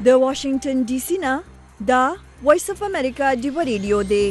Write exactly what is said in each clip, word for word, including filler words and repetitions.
د واشنگټن ډي سي نه دا وایس اف امریکا ډیو ریډیو دی.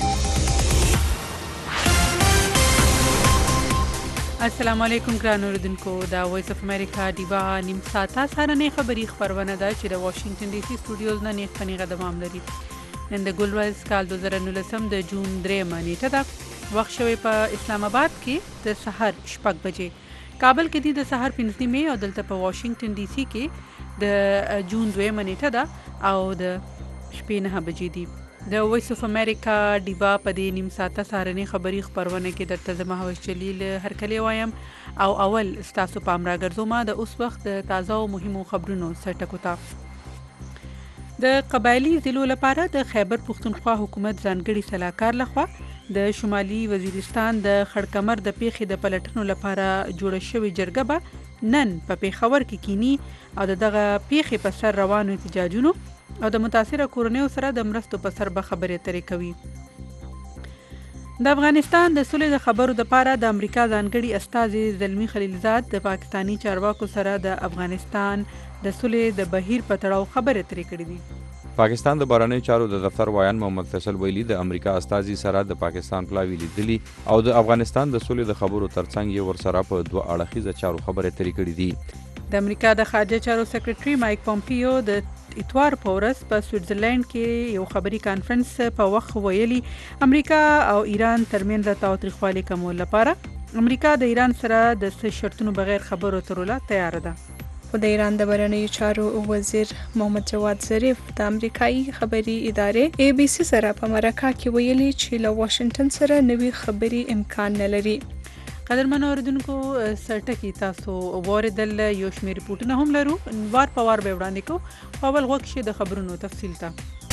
السلام علیکم ګران اوردونکو، دا وایس اف امریکا ډیوا نیم ساعته سارنې خبري خبرونه ده چې د واشنگټن ډي سي سټوډیوز نه نیغ پنیغه د معاملې نن د ګلورز کال دوه زره نولسم د جون درېمه نیټه ده. وخت شوی په اسلام آباد کې د سحر شپږ بجې، کابل کې دی د سحر پنځه نیمې او دلته په واشنگټن ډي سي کې د جون دویمه نیټه ده او د شپې نهه بجې دي. د وایس اف امریکا ډیوا په دې نیم ساعته سارنې خبري خبرونه کې درته زما هوس جلیل هرکلی وایم او اول ستاسو پام راګرځوم د اوس وخت د تازه او مهمو خبرونو سرټکو ته. د قبایلی ضلعو لپاره د خیبر پښتونخوا حکومت ځانګړي سلاکار لخوا د شمالي وزیرستان د خړکمر د پیښې د پلټنو لپاره جوړه شوې جرګه به نن په پیښور کې کینی او دغه پیښې په سر روانو احتجاجونو او د متاثره کورنیو سره د مرستو په سر به خبرې اترې کوي. د افغانستان د سولې د خبرو لپاره د امریکا ځانګړي استازي زلمی خلیلزاد د پاکستانی چارواکو سره د افغانستان د سولې د بهیر په تړاو خبرې اترې کړې دي. پاکستان د بهرنیو چارو د دفتر وایان محمد فیصل ویلي د امریکا استازي سره د پاکستان پلاوی لیدلي او د افغانستان د سولې د خبرو ترڅنګ یې ورسره په دوه اړخیزه چارو خبرې اترې کړې دي. د امریکا د خارجه چارو سکرټري مایک پومپیو د اتوار په ورځ په سویټزرلند کې یو خبري کانفرنس په وخت ویلي امریکا او ایران ترمنځ د تاوتریخوالي کمولو لپاره امریکا د ایران سره د څه شرطونو بغیر خبرو اترو ته تیار ده. خو د ایران د بهرنیو چارو وزیر محمد جواد ظریف د امریکایي خبري ادارې ای بي سي سره په مرکه کې ویلي چې له واشنگټن سره نوي خبري امکان نه لري. قدرمن اوردونکو سرټکی تاسو واردل یو شمېر ریپورټونه هم لرو، وار په وار به وړاندې کوو. په اول غوږ کې د خبرونو تفصیل ته.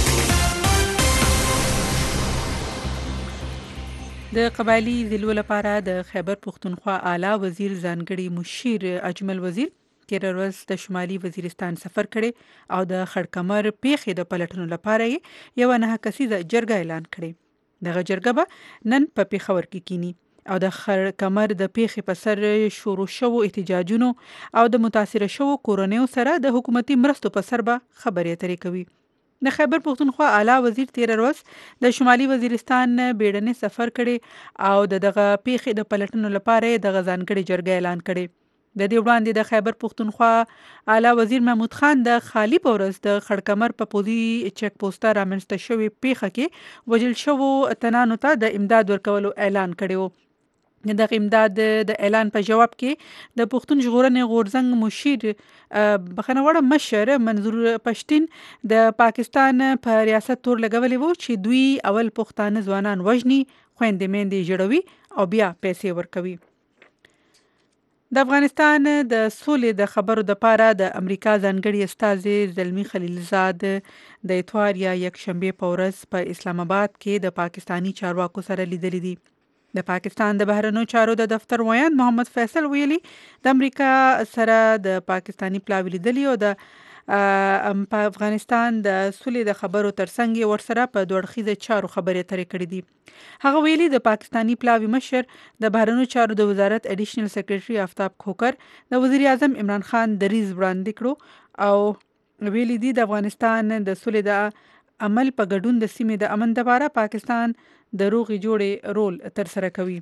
د قبایلی ضلعو لپاره د خیبر پښتونخوا اعلی وزیر ځانګړي مشیر اجمل وزیر تېره ورځ د شمالي وزیرستان سفر کړی او د خړکمر پیښې د پلټنو لپاره یې یوه نهه کسیزه جرګه اعلان کړې. دغه جرګه به نن په پیښور کې کینی او د خړکمر د پیښې په سر شروع شوو احتجاجونو او د متاثره شوو کورنیو سره د حکومتي مرستو په سر به خبرې اترې کوي. د خیبر پښتونخوا اعلی وزیر تېره ورځ د شمالي وزیرستان بیړنی سفر کړي او دغه پیښې د پلټنو لپاره دغه ځانګړي جرګه اعلان کړي. د دې وړاندې د خیبر پښتونخوا اعلی وزیر محمود خان د خالی په ورځ د خړکمر په پولي چک پوسټه رامنځته شوې پیښه کې وژل شوو تنانو ته د امداد ورکولو اعلان کړی و. دغه امداد د اعلان په جواب کې د پښتون ژغورنې غورځنګ مشیر بخښنه غواړم مشر منظور پښتين د پاکستان په ریاست تور لګولې وو چې دوی اول پښتانه ځوانان وژني، خويندې میندې جوړوي او بیا پیسې ورکوي. د افغانستان د سولې د خبرو لپاره د امریکا ځانګړي استازي زلمی خلیلزاد د اتوار یا یکشنبه په ورځ په اسلام آباد کې د پاکستانی چارواکو سره لیدلي دي. د پاکستان د بهرنیو چارو د دفتر وایان محمد فیصل ویلي د امریکا سره د پاکستانی پلاوی لیدلي او د په افغانستان د سولې د خبرو ترڅنګ ورسره په دوه اړخیزه چارو خبرې اترې کړې دي. هغه ویلي د پاکستانی پلاوی مشر د بهرنیو چارو د وزارت اډیشنل سیکریټري آفتاب کھوکر د وزیر اعظم عمران خان دریځ وړاندې کړو او ویلي دي د افغانستان د سولې د عمل په ګډون د سیمې د امن لپاره پاکستان د روغې جوړې رول تر سره کوي.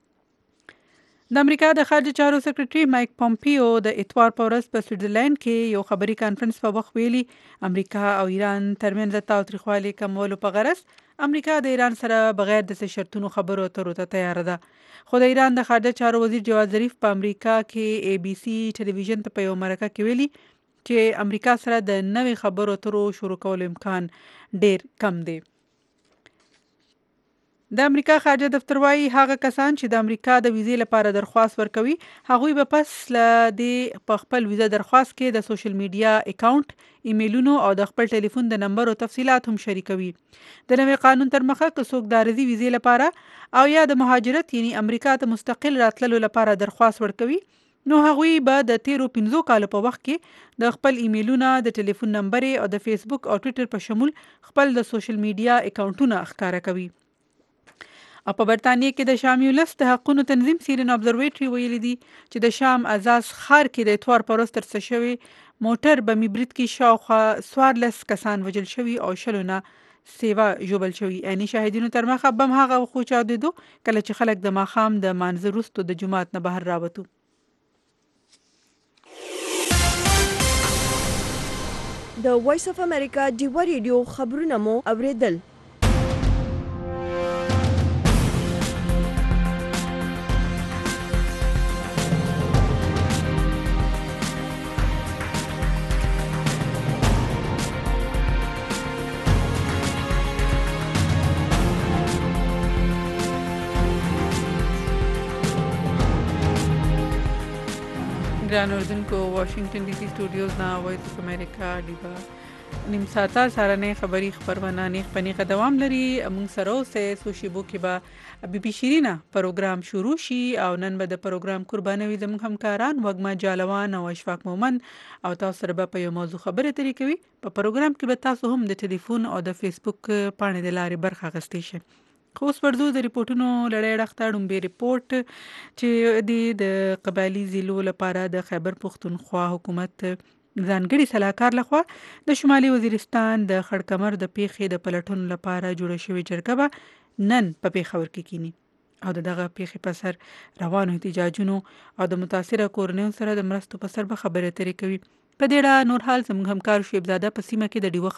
د امریکا د خارجه چارو سکرټري مایک پومپیو د اتوار په ورځ په سویټزرلند کې یو خبري کانفرنس په وخت ویلي امریکا او ایران ترمنځ تاوتریخوالي کمولو په غرض امریکا د ایران سره بغیر د څه شرطونو خبرو اترو ته تیار ده. خو د ایران د خارجه چارو وزیر جواد ظریف په امریکا کې ای بي سي ټلویزیون ته په یو مرکه کې ویلي چې امریکا سره د نوې خبرو اترو شروع کولو امکان ډیر کم دی. د امریکا خارجه دفتر وايي هغه کسان چې د امریکا د ویزې لپاره درخواست ورکوي هغوی به پس له دې په خپل ویزه درخواست کې د سوشل میډیا اکاونټ، ایمیلونو او د خپل ټلیفون د نمبر او تفصيلات هم شریکوي. د نوې قانون تر مخه که څوک د عارضي ویزې لپاره او یا د مهاجرت یعنی امریکا ته مستقل راتللو لپاره درخواست ورکوي نو هغوی به د تیرو پنځو کالو په وخت کې د خپل ایمیلونه، د ټلیفون نمبر او د فیسبوک او ټویټر په شمول خپل د سوشل میډیا اکاونټونه ښکاره کوي او په برتانیې کې د شام یولس د حقونو تنظیم سیرین ابزرویټري ویلي دي چې د شام ازاز ښار کې د اتوار پر ورځ ترسره شوی موټر بمي برید کې شاوخوا څوارلس کسان وژل شوي او شلو نه سیوا ژوبل شوي. عیني شاهدینو تر مخه بم هغه وخت چاودېدو کله چې خلک د ماښام د مانځه وروسته د جومات نه بهر راوتو. د وایس اف امریکا ډیوا ریډیو خبرونه مو اوریدل. ګران اردوونکو واشنگټن ډي سي سټوډیوز نه وایس اف امریکا ډیوا نیم ساعته سارنې خبري خبرونه نیغ پنیغه دوام لري. موږ سره اوسه سو شیبو کې به بي بي شیرینا پروګرام شروع شي او نن به د پروګرام قربانوي زموږ همکاران وګما جالوان او اشفاق مومن او تاسو سره به په یو موضوع خبرې ترې کوي. په پروګرام کې به تاسو هم د ټلیفون او د فیسبوک پاڼې د لارې برخه اخیستی شئ. خو اوس ورځو د ریپورتونو لړۍ راخته ډومبې ریپورت چې د قبایلي ضلعو لپاره د خیبر پښتونخوا حکومت ځانګړي سلاکار لخوا د شمالي وزیرستان د خړکمر د پیښې د پلټون لپاره جوړه شوې جرګه به نن په پیښور کې کینی او دغه پیښې په سر روانو احتجاجونو او د متاثره کورنیو سره د مرستو په سر به خبرې اترې کوي. په دې اړه نور حال زموږ همکار شعیب زاده په سیمه کې د ډیوه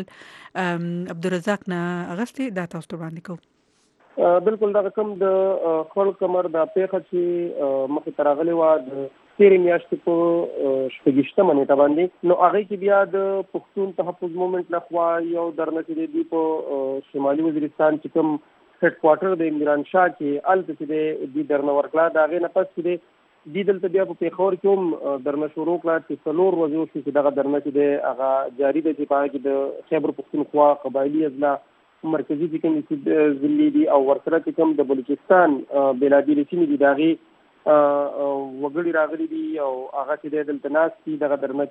خبريال عبدالرزاق نه اغستې دا تاسو ته وړاندې کوو. بالکل دا کوم د خړ کمر د پیښه چې مخې ته راغلې وه د تېرې میاشتې په شپږیشتمه نیټه باندې نو هغې کې بیا د پښتون تحفظ مومنټ لخوا یو درنه چې دی دوی په شمالي وزیرستان چې کوم هیډ کوارټر د عمران شاه کې هلته چې دی دوی درنه ورکړه د هغې نه پس چې دی دوی دلته بیا په پېښور کې هم درنه شروع کړه چې څلور ورځې وشوې چې دغه درنه چې دی هغه جاري دی چې په هغه کې د خیبر پښتونخوا قبایلي اضلاع مرکزي چې کوم ضلعې دي او ورسره چې کوم د بلوچستان بېلابېلې سیمې دي د هغې وګړي راغلي دي او هغه چې دی دلته ناست دي دغه درنه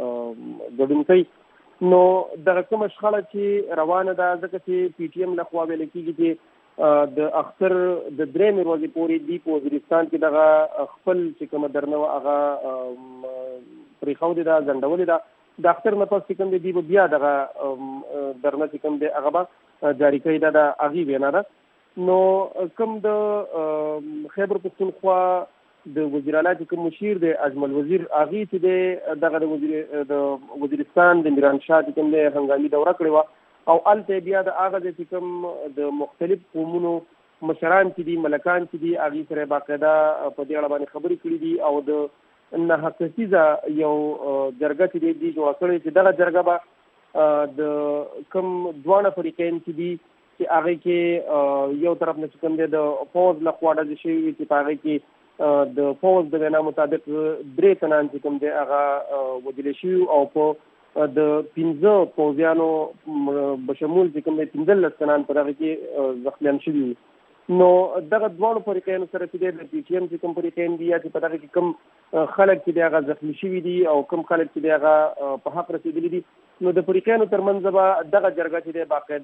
کې ګډون کوي. نو دغه کومه شخړه چې روانه ده ځکه چې پي ټي ایم لخوا ویل کېږي چې د اختر د درېیمې ورځې پورې دی په وزیرستان کې دغه خپل چې کومه درنه وه هغه پرېښودې ده ځنډولې ده. د اختر نه پس چې کوم دی دی بیا دغه درنه چې کوم دی هغه به جاری کوي دا د هغې وینا ده. نو کوم د خیبر پښتونخوا د وزیر اعلی چې کوم مشیر دی اجمل وزیر هغې چې دی دغه د وزیر د وزیرستان د عمران شاه چې کوم دی هنګامي دوره کړې وه او هلته بیا د هغه ځای چې کوم د مختلف قومونو مشران چې دي ملکان چې دي هغې سره باقاعده په دې اړه باندې خبرې کړي دي او د نهه کسیزه یو جرګه چې دی دوی جوړه کړې چې دغه جرګه به د کوم دواړه فریقین چې دي چې هغې کې یو طرف نه چې کوم دی د فوز لخوا ډزې شوي وي چې په هغې کې د فوز د وینا مطابق درې تنان چې کوم دی هغه وژلې شوي او په د پنځه پوځیانو بشمول چې کوم دی پنځلس تنان په دغه کې زخمیان شوي وي. نو دغه دواړو فریقینو سره چې دی د پي ټي ایم چې کوم فریقین دي یا چې په دغه کې کوم خلک چې دی هغه زخمي شوي دي او کوم خلک چې دی هغه په حق رسېدلي دي نو د فریقینو ترمنځ به دغه جرګه چې دی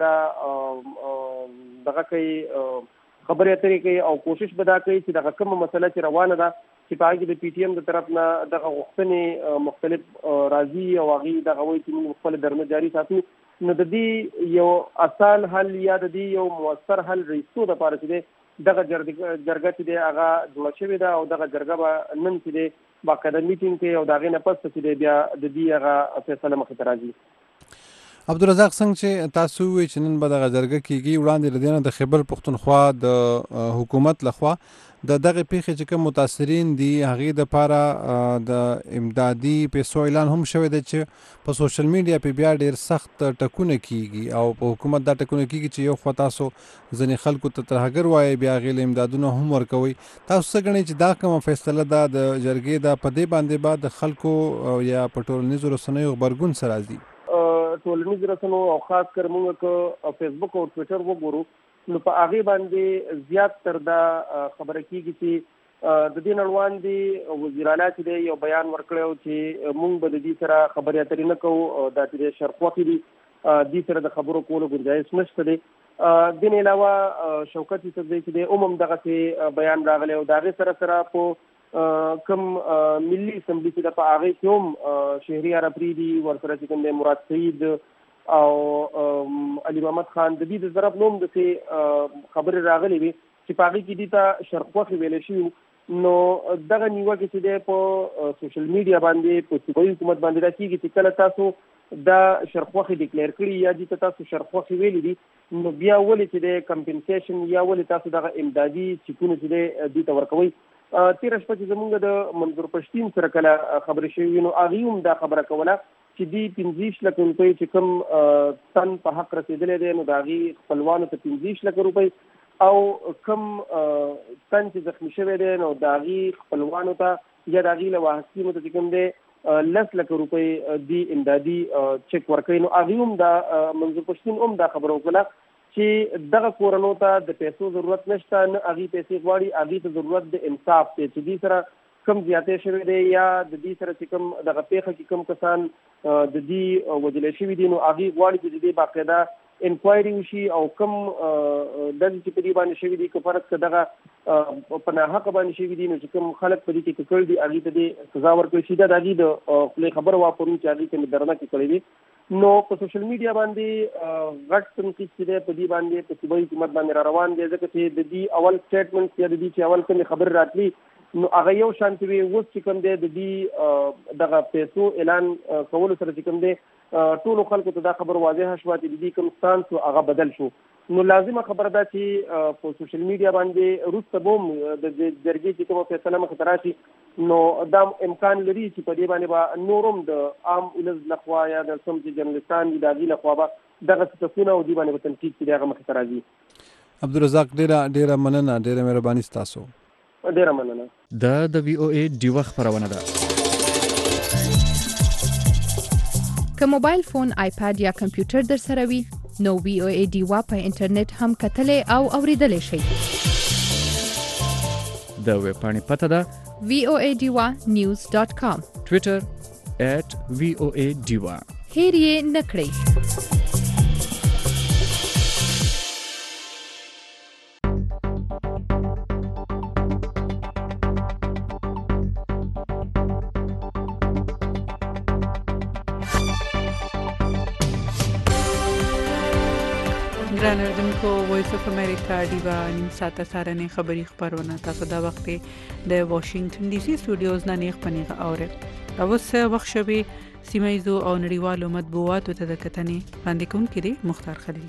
باقاعده دغه کوي خبرې اترې کوي او کوشش به دا کوي چې دغه کومه مسله چې روانه ده چې په هغې کې د پي ټي ایم د طرف نه دغه غوښتنې مختلف راځي او هغې دغه وایي چې موږ خپله درنه جاري ساتو نو د دې یو اسان حل یا د دې یو مؤثر حل رایستو دپاره چې دی دغه جرګه چې دی هغه جوړه شوې ده او دغه جرګه به نن چې دی باقاعده میټینګ کوي او د هغې نه پس چې دی بیا د دې هغه فیصله مخې ته راځي. عبدالرزاق څنګه چې تاسو ووایئ چې نن به دغه جرګه کېږي وړاندې له دې نه د خیبر پښتونخوا د حکومت لخوا د دغه پیښې چې کوم متاثرین دي هغې دپاره د امدادي پیسو اعلان هم شوی دی چې په سوشل میډیا پې بیا ډېر سخت ټکونه کېږي او په حکومت دا ټکونه کېږي چې یو خوا تاسو ځینې خلکو ته ترهګر وایئ بیا هغې له امدادونه هم ورکوئ. تاسو څه ګڼئ چې دا کومه فیصله ده د جرګې ده په دې باندې به د خلکو یا په ټولنیزو رسنیو غبرګون څه راځي؟ ټولنیز رسنو او خاص کر موږ که فیسبوک او ټویټر وګورو نو په هغې باندې زیات تر دا خبره کېږي چې د دې نړوان دي وزیر اعلی چې دی یو بیان ورکړی چې موږ به د دې سره خبرې اترې نه کوو دا چې دی شرخوښې دي دې سره د خبرو کولو ګنجایش نشته دی دین علاوه شوکت یوسفزئی چې د عموم دغه بیان راغلی او د هغې سره سره په کوم ملي اسمبلي چې د په هغې کې هم شهریار افریدي ورسره چې کوم دی مراد سعید او علي محمد خان د دې د طرف نوم داسې خبرې راغلې وي چې په هغې کې دې ته شرخوښې ویلی شوي نو دغه نیوکې چې دی په سوشل میډیا باندې په صوبایي حکومت باندې دا کېږي چې کله تاسو دا شرخوښې ډکلیر کړي یا دې ته تاسو شرخوښې ویلي دي نو بیا ولې چې دی کمپنسیشن یا ولې تاسو دغه امدادي چیکونه چې دی دې ته ورکوئ. تېره شپه چې زمونږ د منظور پښتین سره کله خبرې شوې وي نو هغې هم دا خبره کوله چې دوی پنځه لکه روپۍ چې کوم تن په حق رسېدلی دی نو د هغې خپلوانو ته پنځه لکه روپۍ او کوم تن چې زخمي شوی دی نو د هغې خپلوانو ته یا د هغې له واحسینو ته چې کوم دی لس لکه روپۍ دی امدادي چک ورکوي. نو هغې هم دا منظور پښتین هم دا خبره وکړه چې دغه کورنو ته د پیسو ضرورت نشته نه هغې پیسې غواړي هغې ته ضرورت د انصاف دی چې دې سره کم زیاتې شوی دی یا د دې سره چې کوم دغه پیښه کې کوم کسان د دې وژلی شوي دي نو هغې غواړي چې د دې باقاعده انکوایري وشي او کوم ډلې چې په دې باندې شوي دي که فرض که دغه په ناحقه باندې شوي دي نو چې کوم خلک په دې کې ککړ دي هغې ته دې سزا ورکړل شي دا د هغې د خولې خبره واپرون چې هغې ته مې درنه کې کړی دي. نو په سوشل میډیا باندې غټ تنقید چې دی په دې باندې په صوبایي حکومت باندې را روان دی ځکه چې د دې اول سټیټمنټ یا د دې چې اول کومې خبرې راتلي نو هغه یو شانتې وي اوس چې کوم دی د دې دغه پیسو اعلان کولو سره چې کوم دی ټولو خلکو ته دا خبر واضحه شوه چې د دې کوم ستانس و هغه بدل شو. نو لازمه خبره ده چې په سوشل میډیا باندې وروسته به هم د جرګې چې کومه فیصله مخې ته راشي نو دا امکان لري چې په دې باندې به نور هم د عام ولس لخوا یا د کوم چې جرنالستان دي د هغې لخوا به دغه صفتونه او دې باندې به تنقید چې دی هغه مخې ته راځي. عبدالرزاق ډېره ډېره مننه ډېره مهرباني ستاسو. ډېره مننه. دا د وی او ای ډیوه خپرونه ده. که موبایل فون آیپاد یا کمپیوټر در سره وي نو وی او ای ډیوا په انټرنیټ هم کتلی او اوریدلی شئ. د ویب پاڼې پته ده وی او ای ډیوا نیوز ډاټ کام. ټویټر ایټ وی او ای ډیوا. هیر یې نه کړئ. ګران اردوونکو وایس اف امریکا ډیوا نیم ساعته سارنې خبري خبرونه تاسو دا وخت د واشنگټن ډي سي سټوډیوز نه نیغ پنیغه اوره اوس وخت شوي سیمایزو او نړیوالو مطبوعاتو ته د کتنې وړاندې کوونکی دی مختار خلیل.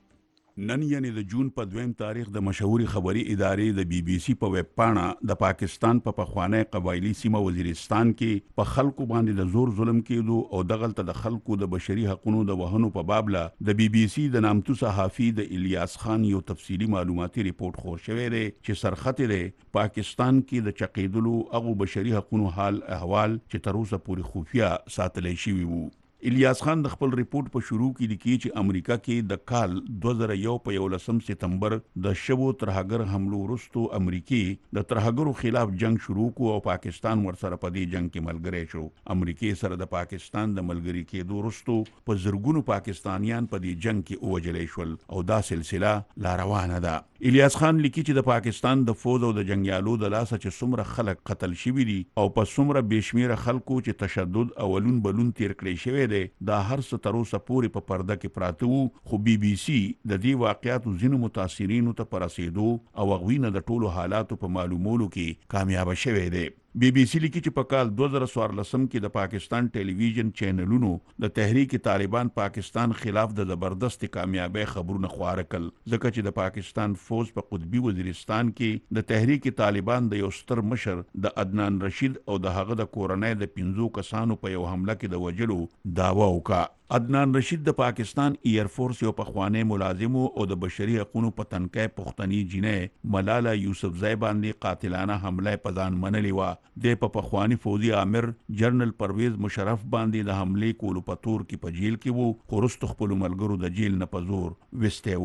نن یعنی د جون په دویم تاریخ د مشهوري خبري ادارې د بي بي سي په ویب پاڼه د پاکستان په پخوانی قبایلی سیمه وزیرستان کې په خلکو باندې د زور ظلم کېدو او دغلته د خلکو د بشري حقوقو د وهنو په باب له د بي بي سي د نامتو صحافي د الیاس خان یو تفصیلی معلوماتي ریپورت خور شوی دی چې سرخط دی پاکستان کې د چقیدلو هغو بشري حقوقو حال احوال چې تر اوسه پورې خفیه ساتلی شوي وو. الیاس خان د خپل ریپورت په شروع کې لیکي چې امریکا کې د کال دوه زره یو په یولسم سپتمبر د شوو ترهګر حملو وروسته امریکای د ترهګرو خلاف جنگ شروع کو او پاکستان ورسره په دې جنگ کې ملګری شو. امریکای سره د پاکستان د ملګری کېدو وروسته په زرګونو پاکستانیان په دې جنگ کې ووجلې شول او دا سلسله لا روانه ده. الیاس خان لیکي چې د پاکستان د فوج او د جنگیالو د لاسه چې څومره خلک قتل شوي دي او په څومره بېشمیره خلکو چې تشدد اولون بلون تیر کړی شوی دی دا هر څه تر اوسه پورې په پرده کې پراته وو. خو بي بي سي د دې واقعاتو ځینو متاثرینو ته په رسېدو او هغوی نه د ټولو حالاتو په معلومولو کې کامیابه شوی دی. بی بی سی لیکي چې په کال دوه زره څوارلسم کې د پاکستان ټلویزیون چینلونو د تحریک طالبان پاکستان خلاف د زبردست کامیابی خبرونه خواره کړل ځکه چې د پاکستان فوج په قطبي وزیرستان کې د تحریک طالبان د یو ستر مشر د عدنان رشید او د هغه د کورنۍ د پنځو کسانو په یو حمله کې د وژلو دعوا وکړه. عدنان رشید د پاکستان ایر فورس یو پخوانی ملازمو او د بشري حقوقو په تنکای پښتني جنې ملاله یوسفزئی باندې قاتلانه حمله په ځان منلې و. د په پخوانی فوجي امر جنرال پرویز مشرف باندې د حمله کولو په تور کې په جیل کې وو خو وروسته خپل ملګرو د جیل نه په زور وسته وو.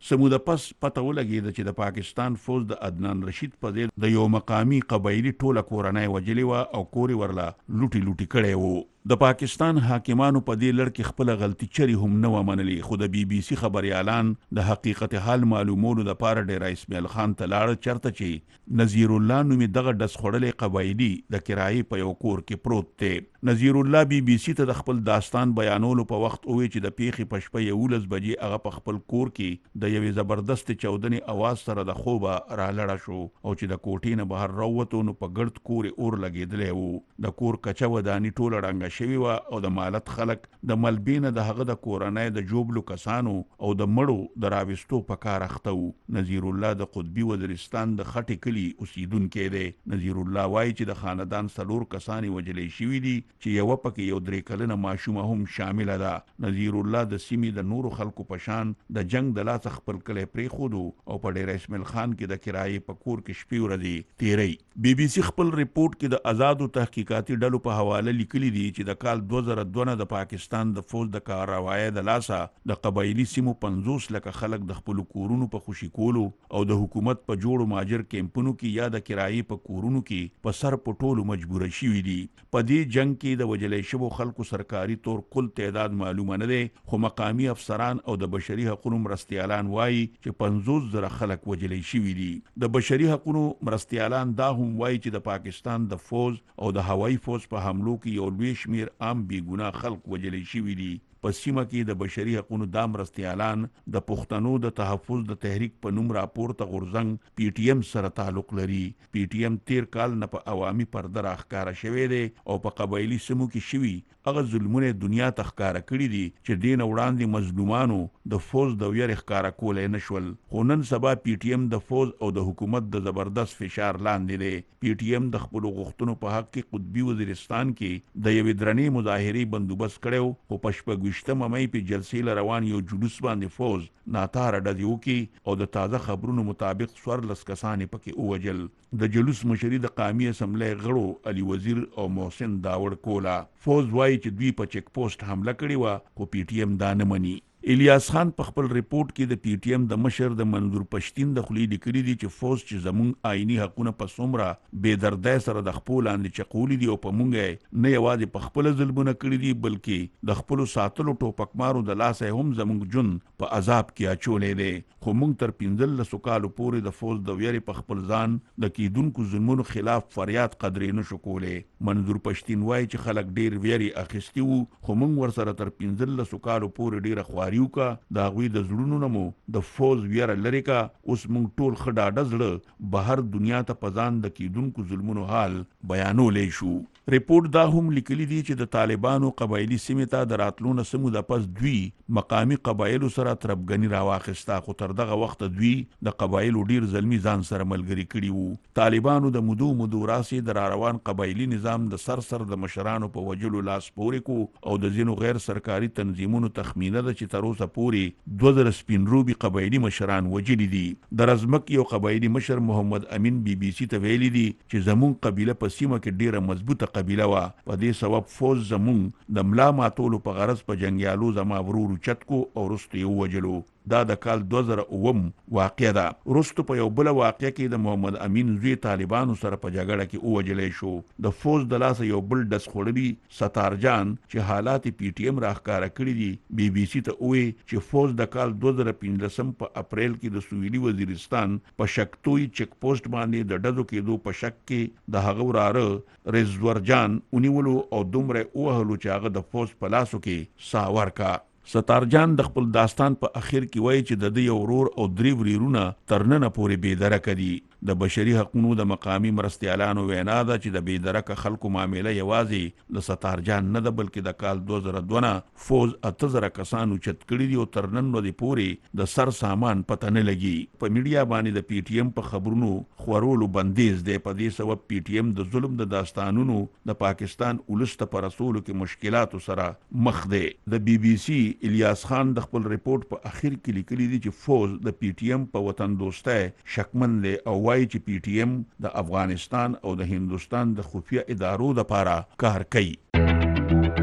سموده پس پته ولګېده چې د پاکستان فوج د عدنان رشید په ځای د یو مقامی قبایلي ټوله کورنۍ وجلې وه او کور یې ورله لوټي لوټي کړی و. د پاکستان حاکمانو په دې لړ کې خپله غلطي چرې هم نه وه منلې، خو د بي بي سي خبریالان د حقیقت حال معلومولو دپاره ډېره اسماعیل خان ته لاړه، چېرته چې نظیر الله نومې دغه ډز خوړلی قبایلي د کرایې په یو کور کې پروت دی. نظیر الله بي بي سي ته د خپل داستان بیانولو په وخت وویل چې د پیښې په شپه یولس بجې هغه په خپل کور کې د یوې زبردستې چاودنې اواز سره د خوبه رالړه شو او چې د کوټې نه بهر راووتو نو په ګرد کور یې اور لګېدلی و. د کور کچه وداني ټوله ړنګه شوي وه او د مالت خلک د ملبې نه د هغه د کورنۍ د جوبلو کسانو او د مړو د راوستو په کار اخته و. نظیر الله د قطبي وزیرستان د خټې کلي اوسیدونکی دی. نظیر الله وایي چې د خاندان څلور کسان یې وژلی شوي دي چې یوه پکې یو درې کلنه ماشومه هم شامله ده. نظیر الله د سیمې د نورو خلکو په شان د جنگ د لاسه خپل کلی پرېښودو او په ډېر اسماعیل خان کې د کرایې په کور کې شپې ورځې تیری. بي بي سي خپل ریپورټ کې د آزادو تحقیقاتي ډلو په حواله لیکلي دي چې د کال دوه زره دوه نه د پاکستان د فوج د کارروایۍ د لاسه د قبایلي سیمو پنځوس لکه خلک د خپلو کورونو په خوشي کولو او د حکومت په جوړو ماجر کیمپونو کې یا د کرایې په کورونو کې په سر پټولو مجبوره شوي دي. په دې جنگ کې د وژلی شوو خلکو سرکاري طور کل تعداد معلومه نه دی، خو مقامي افسران او د بشري حقونو مرستیالان وایي چې پنځوس زره خلک وژلی شوي دي. د بشري حقونو مرستیالان دا هم وایي چې د پاکستان د فوج او د هوایي فوج په حملو کې یو لوی شمیر عام بېګناه خلک وژلی شوي دي. په سیمه کې د بشري حقونو دا مرستیالان د پښتنو د تحفظ د تحریک په نوم راپورته غورځنګ پی ټي ایم سره تعلق لري. پی ټي ایم تیر کال نه په عوامي پرده راښکاره شوی دی او په قبایلي سیمو کې شوي هغه ظلمونه دنیا ته ښکاره کړي دي چې دې نه وړاندې مظلومانو د فوج د ویرې ښکاره کولی نه شول. خو نن سبا پی ټي ایم د فوج او د حکومت د زبردست فشار لاندې دی. پی ټي ایم د خپلو غوښتنو په حق کې قطبي وزیرستان کې د یوې درنې مظاهرې بندوبست کړی و، خو په شپږویشتمه مۍ په جلسې له روان یو جلوس باندې فوج ناتاره ډزې وکړي او د تازه خبرونو مطابق څوارلس کسان یې پکې ووژل. د جلوس مشري د قامي اسمبلی غړو علي وزیر او محسن داوړ کوله. فوج وایي چې دوی په چیک پوسټ حمله کړې وه، خو پی ټي ایم دا نه مني. الیاس خان په خپل ریپورت کې د پی ټي ایم د مشر د منظور پښتین د خولې لیکلي دي چې فوج چې زموږ آئیني حقونه په څومره بې دردۍ سره د خپلو لاندې چقولي دي او په موږ یې نه یوازې په خپله ظلمونه کړي دي بلکې د خپلو ساتلو ټوپکمارو د لاسه هم زموږ ژوند په عذاب کې اچولی دی. خو موږ تر پنځلسو کالو پورې د فوج د ویرې په خپل ځان د کیدونکو ظلمونو خلاف فریاد قدرې نه شو کولی. منظور پښتین وایي چې خلک ډېر ویرې اخیستي وو، خو موږ ورسره تر پنځلسو کالو پورې ډېره خواري کا د هغوی د زړونو نه مو د فوج ویره لرې کا. اوس موږ ټول ښه ډاډه زړه بهر دنیا ته په ځان د کیدونکو ظلمونو حال بیانولی شو. ریپورټ دا هم لیکلي دي چې د طالبانو قبایلي سیمې ته د راتلو نه څه موده پس دوی مقامي قبایلو سره تربګني راواخیسته، خو تر دغه وخته دوی د قبایلو ډیر زلمي ځان سره ملګري کړي وو. طالبانو د مودو مودو راسې د راروان قبایلي نظام د سر سر د مشرانو په وجلو لاس پورې کو او د ځینو غیر سرکاري تنظیمونو تخمینه ده چې تر اوسه پورې دوه زره سپین روبي قبایلي مشران وجلي دي. د رزمک یو قبایلي مشر محمد امین بي بي سي ته ویلي دي چې زمون قبیله په سیمه کې ډیره مضبوطه قبیله وه، په دې سبب فوج زمون د ملا ماتولو په غرض په جنګیالو زما ورور اوچت کو او وروسته یې ووژلو. دا د کال دوه زره اووم واقع ده. وروسته په یو بله واقع کې د محمد امین زوی طالبانو سره په جګړه کې ووژلی شو. د فوج د لاسه یو بل ډز خوړلي ستارجان چې حالات پی ټي ایم راښکاره کړي دي بي بي سي ته وویل چې فوج د کال دوه زره پنځلسم په اپریل کې د سویلي وزیرستان په شکتوی چیک پوسټ باندې د ډزو کېدو په شک کې د هغه وراره رزورجان ونیولو او دومره ووهلو چې هغه د فوج په لاسو کې ساه ورکړه. ستارجان د خپل داستان په اخر کې وایي چې د ده یو ورور او درې ورېرونه تر ننه پورې بېدرکه دي. د بشري حقونو د مقامي مرستیالانو وینا ده چې د بېدرکه خلکو معامله یوازې د ستارجان نه ده بلکې د کال دوه زره دوه نه فوج اته زره کسان اوچت کړي دي او تر نن ورځې پورې د سر سامان پته نه لګي. په میډیا باندې د پی ټي ایم په خبرونو خورولو بندیز دی. په دې سبب پی ټي ایم د ظلم د داستانونو د پاکستان ولس ته په رسولو کې مشکلاتو سره مخ دی. د بي بي سي الیاس خان د خپل ریپورت په اخر کې لیکلي دي چې فوج د پی ټي ایم په وطن دوستۍ شکمن دی او وایي چې پی ټي ایم د افغانستان او د هندوستان د خفیه ادارو لپاره کار کوي.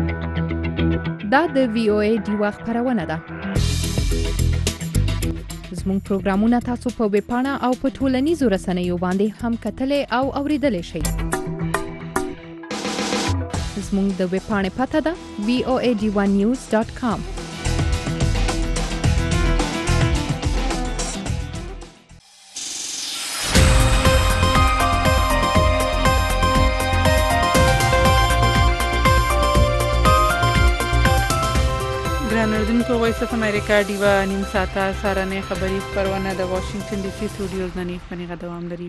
دا د وی او ای ډیوا خبرونه ده. زموږ پروګرامونه تاسو په ویب پاڼه او په ټولنیزو رسنیو باندې هم کتلای او اوریدلای شئ. زموږ د ویب پاڼې پته ده وی او ای ډي ون نیوز ډاټ کام. ګرانوردونکو وایس اف امریکا ډیوا نیم ساعته سارنې خبري خبرونه د واشنگټن ډي سي سټوډیوز نه نیخ دوام لري.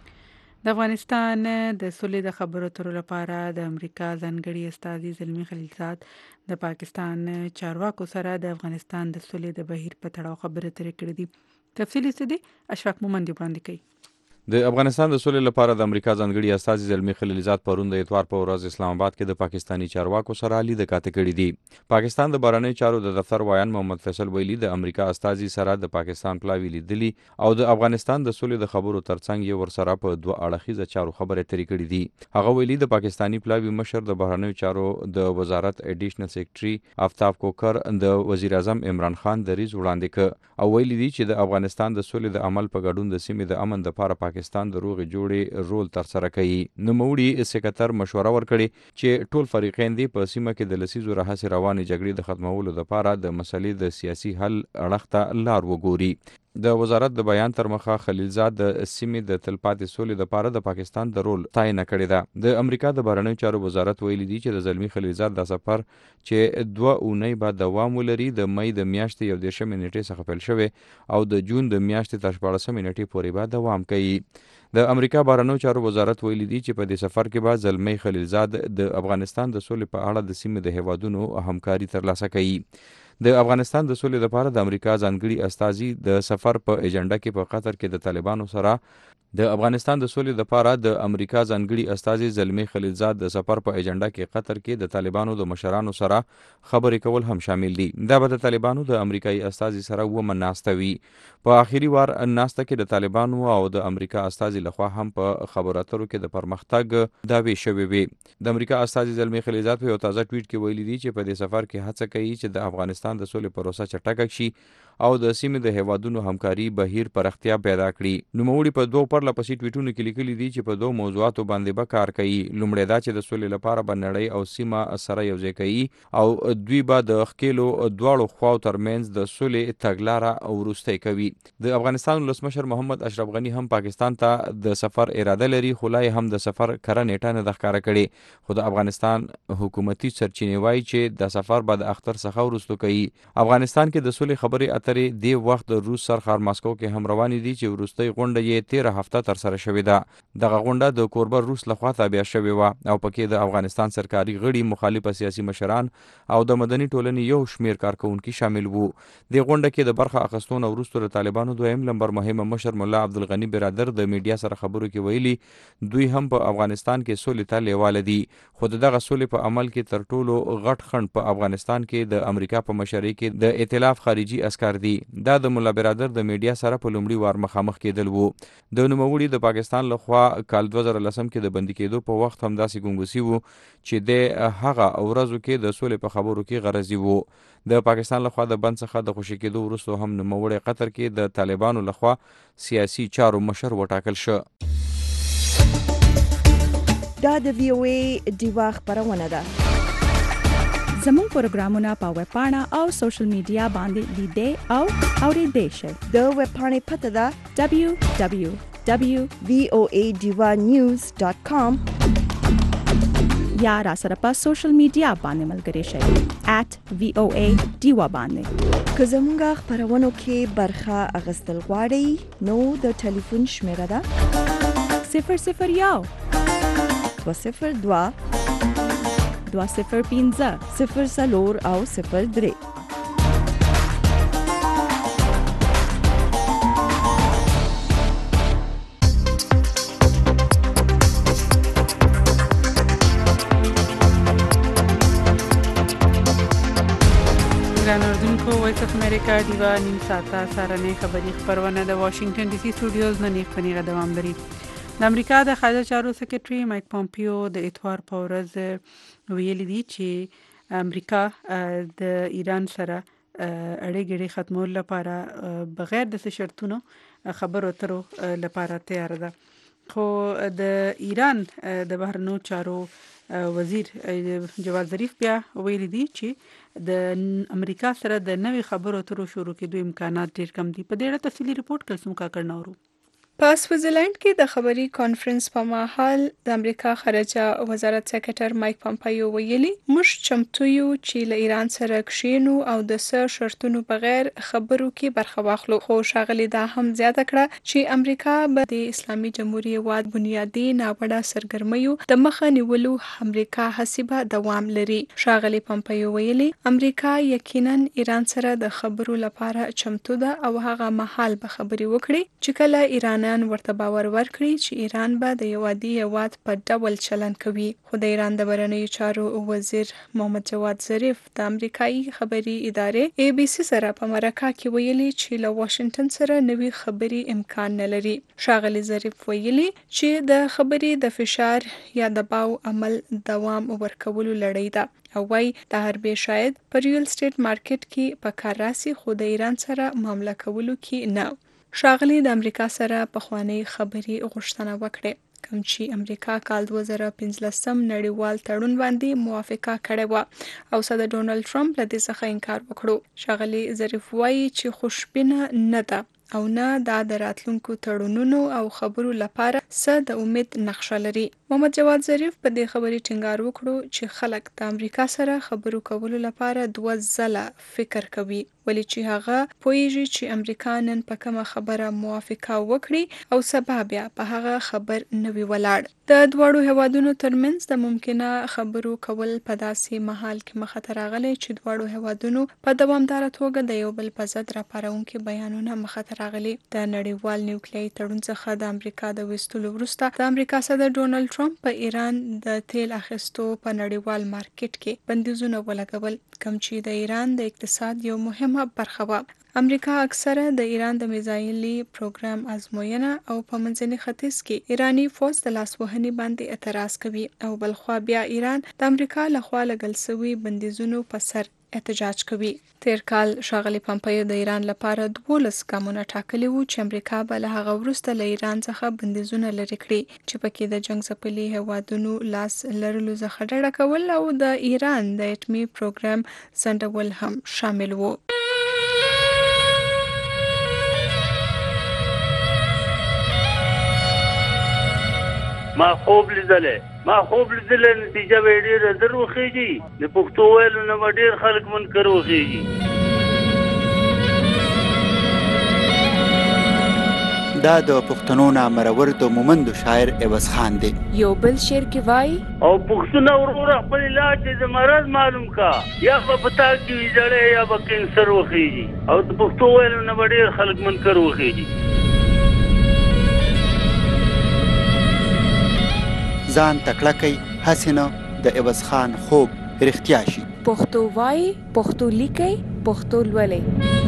د افغانستان د سولې د خبرو اترو لپاره د امریکا ځانګړي استازي زلمی خلیلزاد د پاکستان چارواکو سره د افغانستان د سولې د بهیر په تړاو خبرې اترې کړې دي. تفصیلي څه دي اشفاق مومند وړاندې کوي. د افغانستان د سولې لپاره د امریکا ځانګړي استازي زلمی خلیلزاد پرون د اتوار په ورځ اسلام آباد کې د پاکستانی چارواکو سره لید کاته کړې دي. پاکستان د بهرنی چارو د دفتر وایان محمد فیصل ویلي د امریکا استازي سره د پاکستان پلاوی لیدلي او د افغانستان د سولې د خبرو ترڅنګ یې ورسره په دوه اړخیزه چارو خبرې اترې کړې دي. هغه ویلي د پاکستانی پلاوی مشر د بهرنی چارو د وزارت اډیشنل سیکریټري آفتاب کوکر د وزیر اعظم عمران خان دریځ وړاندې کړ او ویلي دي چې د افغانستان د سولې د عمل په ګډون د سیمې د امن لپاره پاکستان د روغ جوړې رول تر سره کوي. نوموړي سکرټر مشوره ورکړي چې ټول فریقین دي په سیمه کې د لسیزو راهیسې روانې جګړې د ختمولو لپاره د مسلې د سیاسي حل اړخ ته لار وګوري. د وزارت د بیان تر مخه خلیلزاد د سیمې د تلپاتې سولې لپاره د پاکستان د رول تعین کړی ده. د امریکا د بهرنیو چارو وزارت ویلي دی چې د زلمی خلیلزاد د سفر چې دوه اونۍ بعد دوام ولري د مې د میاشتې یو دېرشمې نیټې څخه پیل شوی او د جون د میاشتې تر شپاړسمې نیټې پورې به دوام کوي. د امریکا بهرنیو چارو وزارت ویلي دی چې په دې سفر کې به زلمی خلیلزاد د افغانستان د سولې په اړه د سیمې د هیوادونو همکاري ترلاسه کوي. د افغانستان د سولې لپاره د امریکا ځانګړي استازي د سفر په ایجنډا کې په قطر کې د طالبانو سره د افغانستان د سولې لپاره د امریکا ځانګړي استازي زلمی خلیلزاد د سفر په ایجنډا کې قطر کې د طالبانو د مشرانو سره خبرې کول هم شامل دي. دا به د طالبانو د امریکایي استازي سره ومه ناسته وي. په آخري وار ناسته کې د طالبانو او د امریکا استازي لخوا هم په خبرو اترو کې د پرمختګ دعوې شوې وي. د امریکا استازي زلمی خلیلزاد په یو تازه ټویټ کې ویلي دي چې په دې سفر کې هڅه کوي چې د افغانستان د سولې پروسه چټکه شي او د سیمې د هیوادونو همکاري بهیر پراختیا پیدا کړي. نوموړي په دوه پرله پسې ټویټونو کې لیکلي دي چې په دوه موضوعاتو باندې به کار کوي. لومړی دا چې د سولې لپاره به نړۍ او سیمه سره یوځای کوي او دوی به د ښکېلو دواړو خواو ترمنځ د سولې تګلاره وروستی کوي. د افغانستان ولسمشر محمد اشرف غني هم پاکستان ته د سفر اراده لري خو لا هم د سفر کره نیټه نه ده ښکاره کړې. خو د افغانستان حکومتي سرچینې وایي چې د سفر به د اختر څخه وروسته کوي. افغانستان کې د سولې خبرې اترې دی وخت د روس سرخار ماسکو کې هم روانې دي چې وروستۍ غونډه یې تیره هفته تر سره شوې ده. دغه غونډه د کوربه روس لخوا تابع شوې وه او پکې د افغانستان سرکاري غړي، مخالفه سیاسي مشران او د مدني ټولنې یو شمیر کارکونکي شامل وو. د غونډه کې د برخه اخیستون وروسته د طالبانو دویم لمبر مهمه مشر مولا عبدالغني برادر د میډیا سره خبرو کې ویلي دوی هم په افغانستان کې سولې ته لیواله دي. خو دغه سولې په عمل کې تر ټولو غټ خنډ په افغانستان کې د امریکا په مشرۍ کې د ائتلاف خارجي عسکر دي. دا د مولا برادر د میډیا سره په لومړي وار مخامخ کېدل وو. د نوموړي د پاکستان لخوا کال دوه زره لسم کې د بندي کېدو په وخت هم داسې ګونګوسي وو چې د هغه ورځو کې د سولې په خبرو کې غرضي وو. د پاکستان لخوا د بند څخه د خوشي کېدو وروسته هم نوموړی قطر کې د طالبانو لخوا سیاسي چارو مشر وټاکل شو. دا د وی او ای ډیوا خبرونه ده. زموږ پروګرامونه په ویب پاڼه او سوشل میډیا باندې لیدئ او اوریدئ شئ. د ویب پاڼې پته ده دبلیو دبلیو دبلیو ډاټ وی او ای ډیوا نیوز ډاټ کام یا را سره په سوشل میډیا باندې ملګري شئ ایټ وی او ای ډیوا باندې. که زموږ خبرونو کې برخه اخیستل غواړئ نو د ټلیفون شمیره ده صفر صفر یو دوه صفر دوه دوه صفر پنځه صفر څلور او صفر درې. ګرانوردونکو وایس اف امریکا ډیوا نیم ساعته سارنې خبري خبرونه د واشنگټن ډي سي سټوډیوز نه نیخ پنیغه دوام لري. د امریکا د خارجه چارو سکرټري مایک پومپیو د اتوار په ورځ ویلي دي چې امریکا د ایران سره اړې ګړې ختمول لپاره بغیر د شرطونو خبرو اترو لپاره تیار ده. خو د ایران د بهرنیو چارو وزیر جواد ظریف بیا ویلي دي چې د امریکا سره د نوې خبرو اترو شروع کېدو امکانات ډېر کم دي. په دې اړه تفصیلي رپورټ کلثوم کاکړ نورو. په سویټزرلند کې د خبري کانفرنس په مهال د امریکا خارجه وزارت سکرټر مایک پامپیو ویلي موږ چمتو یو چې له ایران سره کښینو او د څه شرطونو بغیر خبرو کې برخه واخلو. خو ښاغلي دا هم زیاته کړه چې امریکا به د اسلامي جمهوریت هیواد بنیادي ناوړه سرګرمیو د مخه نیولو امریکا هڅې به دوام لري. ښاغلي پامپیو ویلي امریکا یقینا ایران سره د خبرو لپاره چمتو ده او هغه مهال به خبري وکړي چې کله ایران ورته باور ورکړي چې ایران به د یو عادي هیواد په ډول چلند کوي. خو د ایران د بهرنیو چارو وزیر محمد جواد ظریف د امریکایي خبري ادارې ای بي سي سره په مرکه کې ویلي چې له واشنگټن سره نوي خبري امکان نه لري. ښاغلي ظریف ویلي چې د خبري د فشار یا دباو عمل دوام ورکولو لړۍ ده او وايي د حربي شاید په ریل اسټیټ مارکیټ کې په کار راسي خو د ایران سره معامله کولو کې نه. ښاغلي د امریکا سره پخوانۍ خبري غوښتنه وکړه کوم چې امریکا کال دوه زره پنځلسم نړیوال تړون باندې موافقه کړې و او صدر ډونالد ټرمپ له دې څخه انکار وکړو. ښاغلي ظریف وایي چې خوشبینه نه ده او نه دا د راتلونکو تړونونو او خبرو لپاره څه د امید نقشه لري. محمد جواد ظریف په دې خبرې ټینګار وکړو چې خلک د امریکا سره خبرو کولو لپاره دوه ځله فکر کوي ولې چې هغه پوهیږي چې امریکا نن په کومه خبره موافقه وکړي او سبا بیا په هغه خبر نه وي ولاړ. د دواړو هیوادونو ترمنځ د ممکنه خبرو کول په داسې مهال کې مخه ته راغلی چې دواړو هیوادونو په دوامداره توګه د یو بل په ضد راپارونکي بیانونه مخه ته راغلي. د نړیوال نیوکلیري تړون څخه د امریکا د ویستلو وروسته د امریکا صدر ډونالد ټرمپ په ایران د تیل اخیستو په نړیوال مارکیټ کې بندیزونه ولګول کوم چې د ایران د اقتصاد یو مهمه برخه وه. امریکا اکثره د ایران د میزایلي پروګرام ازموینه او په منځني ختیځ کې ایرانی فوج د لاسوهنې باندې اعتراض کوي او بلخوا بیا ایران د امریکا لخوا لګل شوي بندیزونو په سر احتجاج کوي. تیر کال ښاغلي پامپیو د ایران لپاره دولس ګامونه ټاکلي وو چې امریکا به له هغه وروسته له ایران څخه بندیزونه لرې کړي چې پکې د جنګ ځپلي هیوادونو لاس لرلو څخه ډډه کول او د ایران د اټمي پروګرام ځنډول هم شامل وو. ما خوب لیدلې ما خوب لیدلې نتیجه به ډېره زر وخیږي د پښتو ویلو نه به ډېر خلک منکر وخیږي. دا د پښتنو نامرور د مومندو شاعر عوض خان دی. یو بل شعر کې وایي او پښتون وروره خپل علاج د مرض معلوم کا یا په پتا کې ویځړې یا به کینسر وخیږي او د پښتو ویلو نه به ډېر خلک منکر وخیږي. ځان تکړه کوي هسې نه د عوض خان خوب رښتیا شي. پښتو وایي پښتو لیکي پښتو لولئ.